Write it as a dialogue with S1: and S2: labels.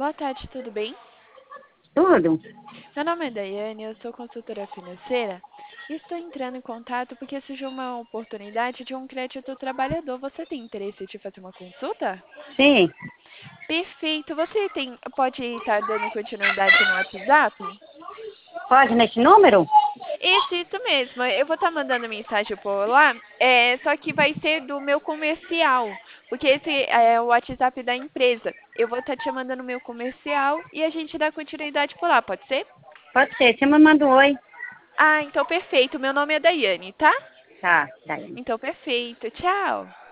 S1: Boa tarde, tudo bem?
S2: Tudo?
S1: Meu nome é Daiane, eu sou consultora financeira e estou entrando em contato porque surgiu uma oportunidade de um crédito trabalhador. Você tem interesse de fazer uma consulta?
S2: Sim.
S1: Perfeito. Pode estar dando continuidade no WhatsApp?
S2: Pode nesse número?
S1: Isso mesmo. Eu vou estar mandando mensagem por lá, só que vai ser do meu comercial, porque esse é o WhatsApp da empresa. Eu vou estar te mandando o meu comercial e a gente dá continuidade por lá, pode ser?
S2: Pode ser. Você me manda um oi.
S1: Ah, então perfeito. Meu nome é Daiane, tá?
S2: Tá, daí.
S1: Então perfeito. Tchau.